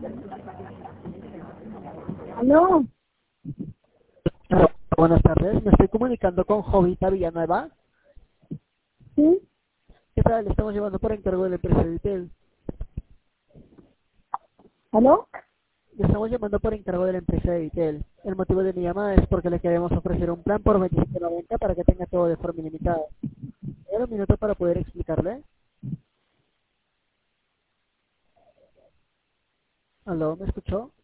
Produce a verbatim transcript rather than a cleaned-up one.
¿Aló? Hola, buenas tardes, me estoy comunicando con Jovita Villanueva. ¿Sí? ¿Qué tal? Le estamos llevando por encargo de la empresa Vitel. ¿Aló? Le estamos llamando por encargo de la empresa de Vitel. El motivo de mi llamada es porque le queremos ofrecer un plan por veintisiete noventa para que tenga todo de forma ilimitada. ¿Tiene un minuto para poder explicarle? ¿Aló? ¿Me escuchó?